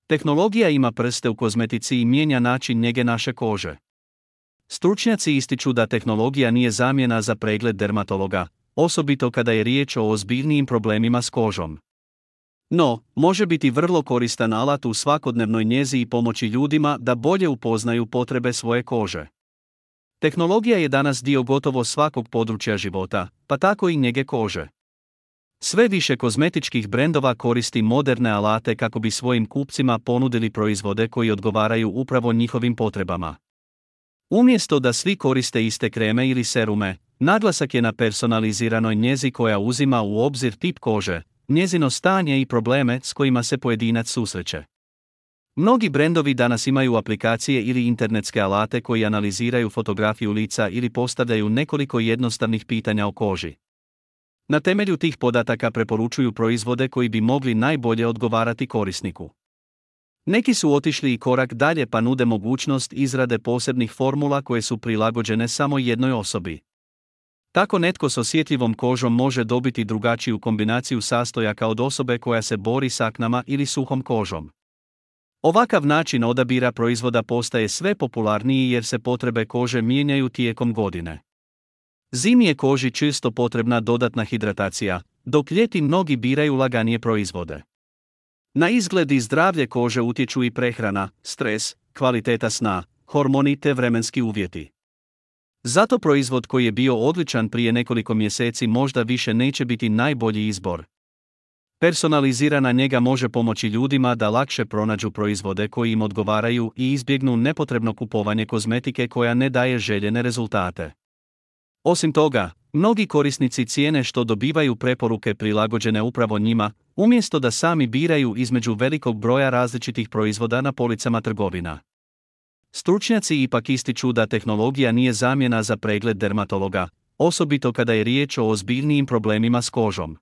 Tehnologija ima prste u kozmetici i mijenja način njege naše kože. Stručnjaci ističu da tehnologija nije zamjena za pregled dermatologa, osobito kada je riječ o ozbiljnijim problemima s kožom. No, može biti vrlo koristan alat u svakodnevnoj njezi i pomoći ljudima da bolje upoznaju potrebe svoje kože. Tehnologija je danas dio gotovo svakog područja života, pa tako i njege kože. Sve više kozmetičkih brendova koristi moderne alate kako bi svojim kupcima ponudili proizvode koji odgovaraju upravo njihovim potrebama. Umjesto da svi koriste iste kreme ili serume, naglasak je na personaliziranoj njezi koja uzima u obzir tip kože, njezino stanje i probleme s kojima se pojedinac susreće. Mnogi brendovi danas imaju aplikacije ili internetske alate koji analiziraju fotografiju lica ili postavljaju nekoliko jednostavnih pitanja o koži. Na temelju tih podataka preporučuju proizvode koji bi mogli najbolje odgovarati korisniku. Neki su otišli i korak dalje pa nude mogućnost izrade posebnih formula koje su prilagođene samo jednoj osobi. Tako netko s osjetljivom kožom može dobiti drugačiju kombinaciju sastojaka od osobe koja se bori s aknama ili suhom kožom. Ovakav način odabira proizvoda postaje sve popularniji jer se potrebe kože mijenjaju tijekom godine. Zimi je koži često potrebna dodatna hidratacija, dok ljeti mnogi biraju laganije proizvode. Na izgled i zdravlje kože utječu i prehrana, stres, kvaliteta sna, hormoni te vremenski uvjeti. Zato proizvod koji je bio odličan prije nekoliko mjeseci možda više neće biti najbolji izbor. Personalizirana njega može pomoći ljudima da lakše pronađu proizvode koji im odgovaraju i izbjegnu nepotrebno kupovanje kozmetike koja ne daje željene rezultate. Osim toga, mnogi korisnici cijene što dobivaju preporuke prilagođene upravo njima, umjesto da sami biraju između velikog broja različitih proizvoda na policama trgovina. Stručnjaci ipak ističu da tehnologija nije zamjena za pregled dermatologa, osobito kada je riječ o ozbiljnijim problemima s kožom.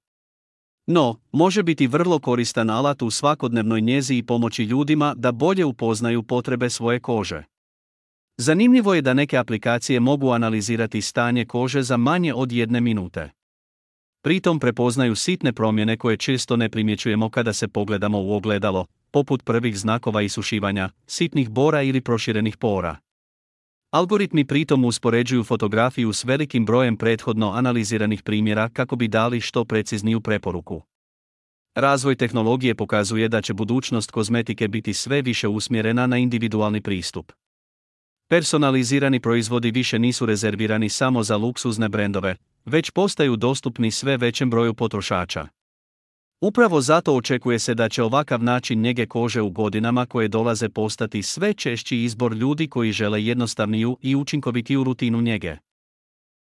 No, može biti vrlo koristan alat u svakodnevnoj njezi i pomoći ljudima da bolje upoznaju potrebe svoje kože. Zanimljivo je da neke aplikacije mogu analizirati stanje kože za manje od 1 minute. Pritom prepoznaju sitne promjene koje često ne primjećujemo kada se pogledamo u ogledalo, poput prvih znakova isušivanja, sitnih bora ili proširenih pora. Algoritmi pritom uspoređuju fotografiju s velikim brojem prethodno analiziranih primjera kako bi dali što precizniju preporuku. Razvoj tehnologije pokazuje da će budućnost kozmetike biti sve više usmjerena na individualni pristup. Personalizirani proizvodi više nisu rezervirani samo za luksuzne brendove, već postaju dostupni sve većem broju potrošača. Upravo zato očekuje se da će ovakav način njege kože u godinama koje dolaze postati sve češći izbor ljudi koji žele jednostavniju i učinkovitiju rutinu njege.